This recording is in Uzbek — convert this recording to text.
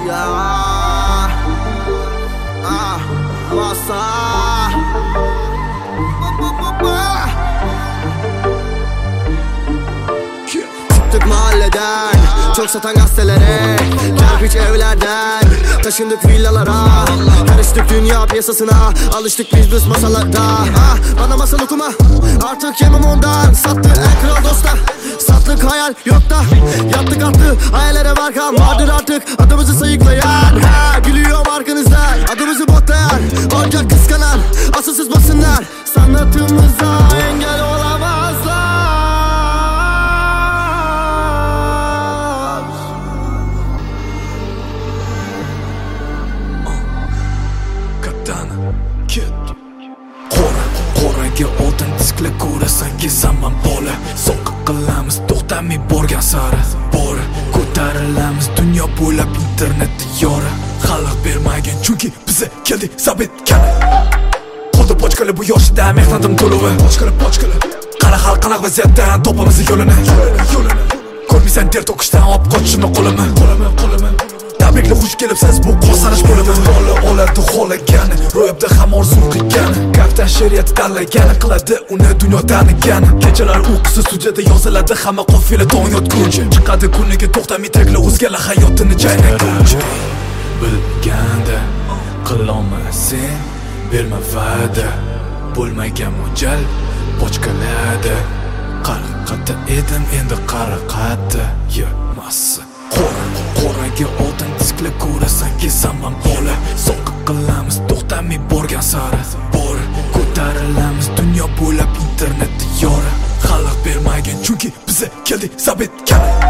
Masa Çıktık mahalleden, çok satan gazetelere, kerpiç evlerden taşındık villalara. Karıştık dünya piyasasına, alıştık biz masalarda. Bana masal okuma, artık yemem ondan. Sattı en kral dosta, sattık hayal yok da. Yattık attı, hayallere varkan vardır artık adımızı sayıklayan. Gülüyor arkanızdan, adımızı botlayan, ortak kıskanan, asılsız basınlar. Sanatımıza engel olamazlar. Qo'raga o'tin tiskla ko'rasan kesaman bola. So'qqa qilamiz to'xtamay borgan sari bora. Ko'tarilamiz dunyo bo'ylab internetda yora. Xalq bermagan chunki biza keldik sabit kana. Qo'lda pochkali bu yoshida mehnatim to'lovi. Pochkali qara xalq qanaq vaziyatdan topamiz yo'lini. Ko'rmaysan ter to'kishdan olib qochishni qo'limi. Tabrikli xush kelibsiz bu qo'sanish bo'limi. Bola oladi xohlagani, ro'yobda ham orzu qilgani. Kaftan she'riyat tanlagani, qiladi uni dunyo tanigani. Kechalar uyqusiz studiyada yoziladi hamma qofiyla tong yotguncha. Chiqadi kuniga to'xtamay tagla o'zgalar hayotini chaynaguncha. Bilganda qilolmasang berma va'da, bo'lmagan mo'ljal pochkalada. Qariqatda edim endi qariqatda yemasa. Qo'raga o'tin tiskla ko'rasan kesaman bola. So'qqa qilamiz to'xtamay borgan sari bora. Ko'tarilamiz dunyo bo'ylab internetda yora. Xalq bermagan chunki biza keldik sabit kana.